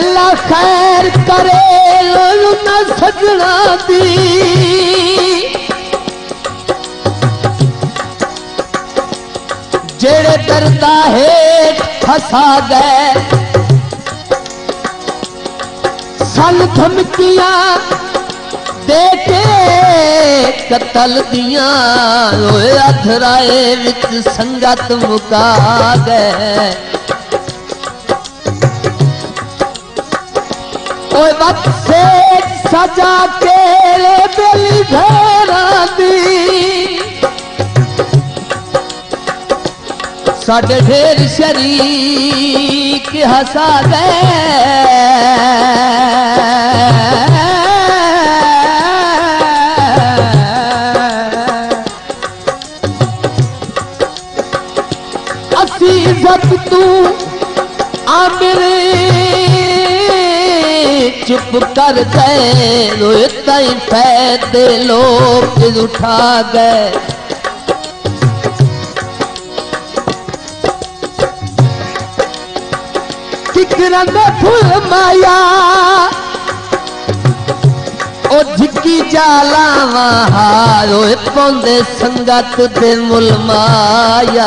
अल्लाह खैर करे ना सजना दी जेड़े दर्दा हेठ फसा गए सन धमकियां दे के कतल दिया रोए अधराए विच संगत मुका गए ओए वक्त से सजा के बेली घेरा दी साढ़े ढेर शरीक हसा गए असीजत तू आमिरे चुप कर गए रोए ताई फैदे लोग उठा गए किकरन फुल माया ओ झिकी जाला वहारो पौंदे संगत दे मुल माया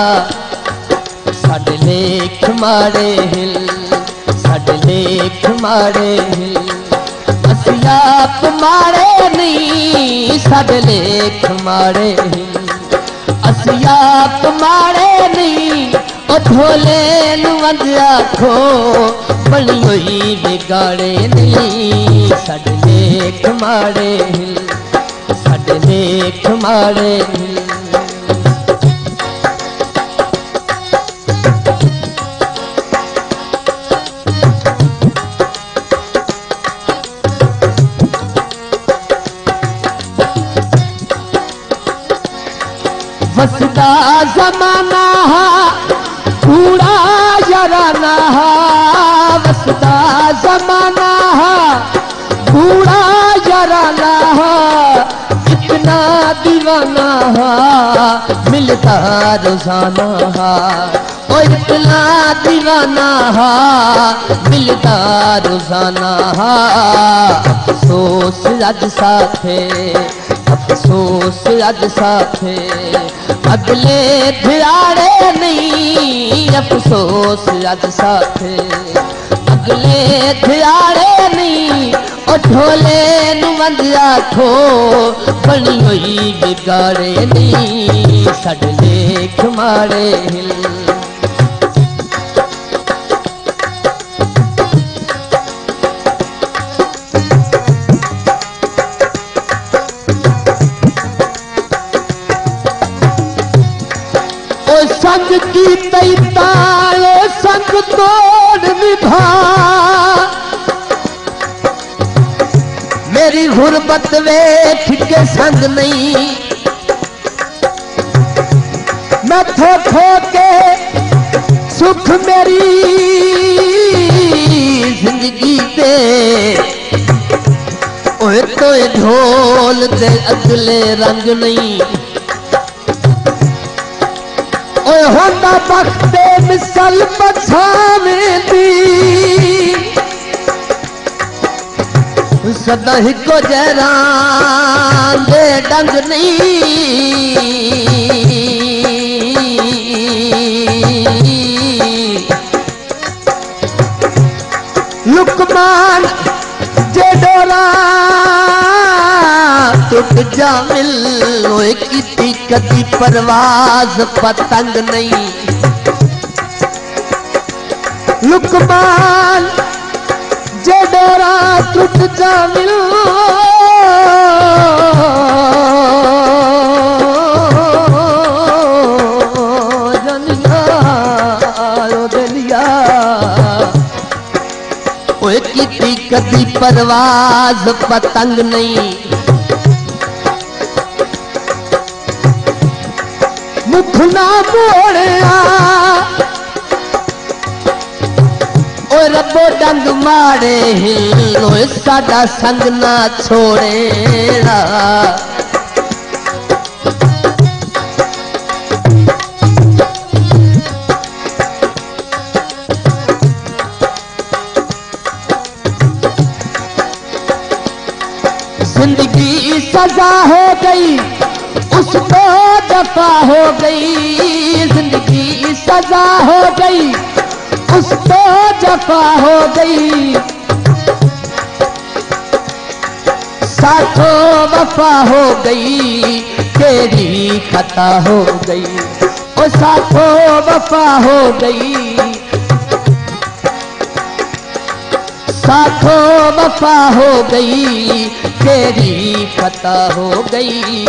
साडे लेख माड़े हिल साडे लेख माड़े हिल असी आप माड़े नहीं साडे लेख माड़े हिल असी आप माड़े नहीं ओ ढोले नुवंज आखो बनी हुई बिगाड़े नहीं साडे लेख माड़े हिल साडे लेख माड़े हिल वसदा जमाना कूड़ा यराना वसदा जमाना कूड़ा यराना इतना दीवाना मिलता रोजाना और इतना दीवाना मिलता रोजाना अफसोस अज साथे अफसोस अज साथे अगले धियाड़े नहीं अफसोस अज साथे अगले धियाड़े नहीं ओ ढोले नुवंज आखो बनी हुई बिगाड़े नहीं साडे लेख माड़े हिल संग की तैताए संग तोड़ निभा मेरी गुरबत वेठ के संग नहीं मैं थो थो के सुख मेरी जिंदगी पे ओए तो ढोल दे अगले रंग नहीं होंदा बख्ते मिसल बछावे दी सदा हिको जहरान दे डंग नहीं लुकमान जे डोरा टुट जामिल लोए की कदी परवाज पतंग नहीं लुकमान जे डोरा टूट जामिल जनिया दिलिया ओए की कदी परवाज पतंग नहीं मुख ना मोड़िया ओ रबो डंग माड़े हिलो साडा संग ना छोड़ेड़ा जिंदगी सजा हो गई उसको दफा हो गई, जिंदगी सजा हो गई उसको दफा हो गई, साथों वफा हो गई तेरी खता हो गई, ओ साथों वफा हो गई, साथों वफा हो गई तेरी खता हो गई।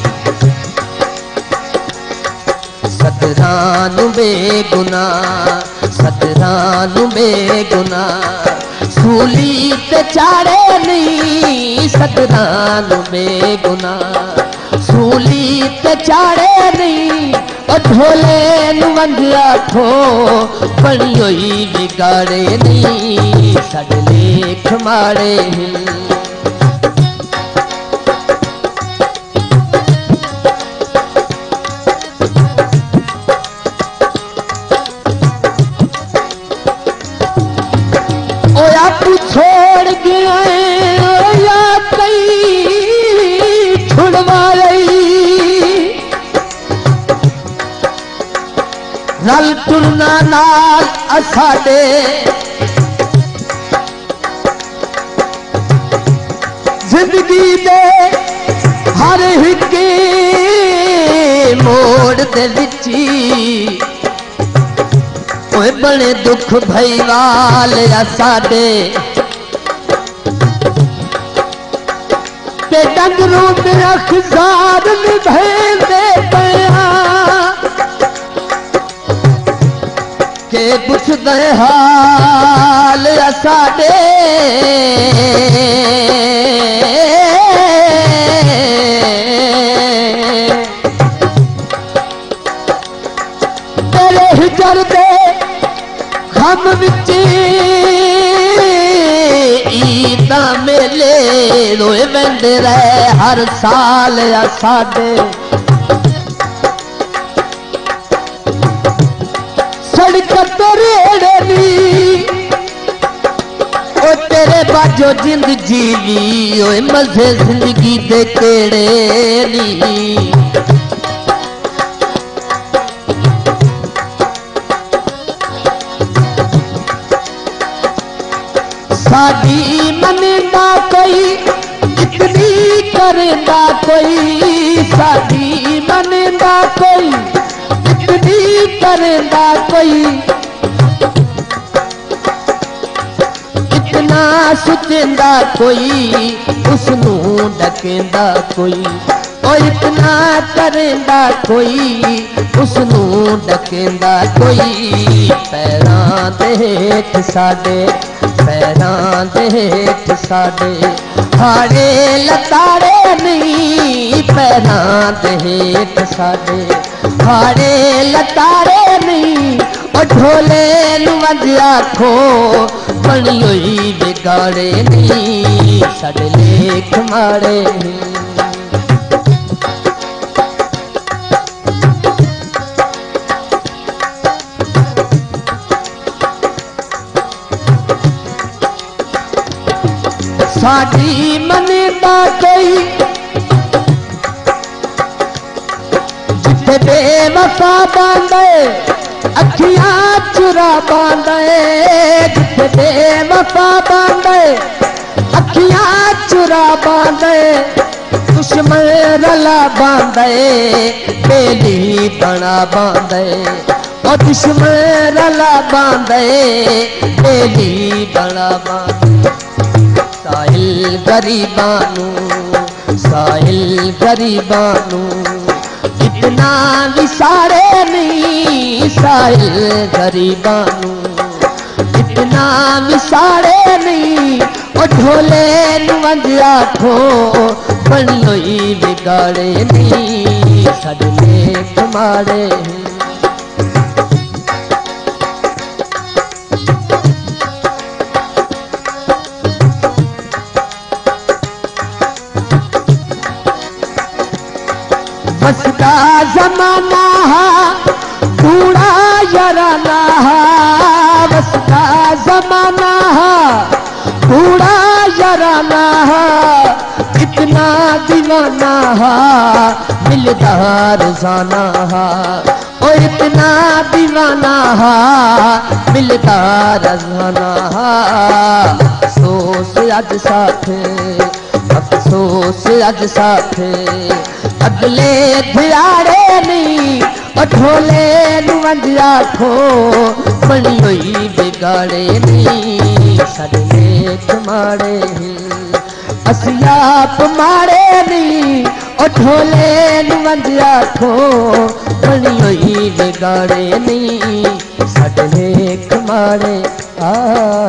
सतरानु बेगुनाह, सतरानु बेगुनाह सूली ते चाड़े नहीं, सतरानु बेगुनाह सूली ते चाड़े नहीं, ओ ढोले नु वंदिया थो बनी होई बिगाड़े नहीं, साडे लेख माड़े हिल। छोड़ गया या कई छुड़वा रही, रल टुरना नाल असाडे जिंदगी दे हर हिके मोड़ दे विची ओए बड़े दुख भई वाले साडे ते डंगरू मेरा खिजार निभेंदे पिया के पुछदे हाल साडे तेरे हिजर दे हम विच ईदा मेले रोए वेंदे रहे हर साल या साडे, सड़क तेरे नी ओ तेरे बाजो जिंद जीवी ओए मजे जिंदगी दे केड़े नी, साडी मनेंदा कोई इतनी करेंदा कोई, साडी मनेंदा कोई इतनी करेंदा कोई, इतना सुचेंदा कोई उसनू डकेंदा कोई, ओ इतना करेंदा कोई उसनू डकेंदा कोई, पैरां दे हेठ साडे पैरां दे हेठ साडे हाड़े लताड़े नहीं, पैरां दे हेठ साडे हाड़े लताड़े नहीं, ओ ढोले नु वंदिया खो बनी होई बिगाड़े नहीं, साडे लेख माड़े नहीं। साडी मनेंदा कोई जिथे बेवफा बांधे अखियां चुरा बांधे, जिथे बेवफा बांधे अखियां चुरा बांधे, दुश्मन रला बांधे बेली बना बांधे, ओ दुश्मन रला बांधे बेली बना बांधे, साहिल गरीबानू साहिल गरीबानू इतना विसारे नहीं, साहिल गरीबानू इतना विसारे नहीं, ओ ढोले नु वंदिया खो बनी होई बिगाड़े नहीं, साडे लेख माड़े बसदा जमाना कूड़ा यराना, बसदा जमाना कूड़ा यराना, इतनी इतना दीवाना हा मिलदा रोजाना हा, ओ इतना दीवाना हा मिलदा रोजाना हा। अफसोस अज साथे, अफसोस अज साथे अगले दिहाड़े नहीं अठोले नुंज आखो बनी हुई बिगाड़े नहीं। साडे लेख माड़े असी आप माड़े नहीं अठोले नुंज आखो बनी हुई बिगाड़े नहीं। साडे लेख माड़े आ